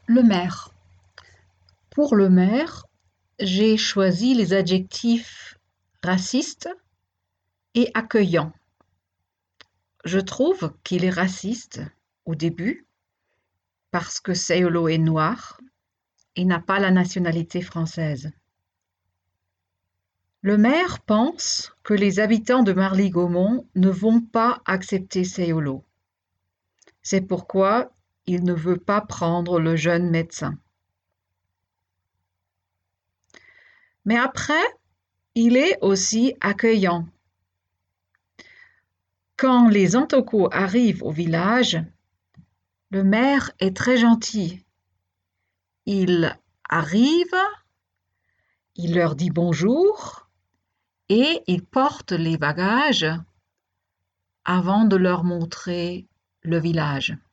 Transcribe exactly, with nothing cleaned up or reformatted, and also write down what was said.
Le maire. Pour le maire, j'ai choisi les adjectifs raciste et accueillant. Je trouve qu'il est raciste au début parce que Seolo est noir et n'a pas la nationalité française. Le maire pense que les habitants de Marly-Gaumont ne vont pas accepter Seolo. C'est pourquoi il ne veut pas prendre le jeune médecin. Mais après, il est aussi accueillant. Quand les Antoko arrivent au village, le maire est très gentil. Il arrive, il leur dit bonjour et il porte les bagages avant de leur montrer le village.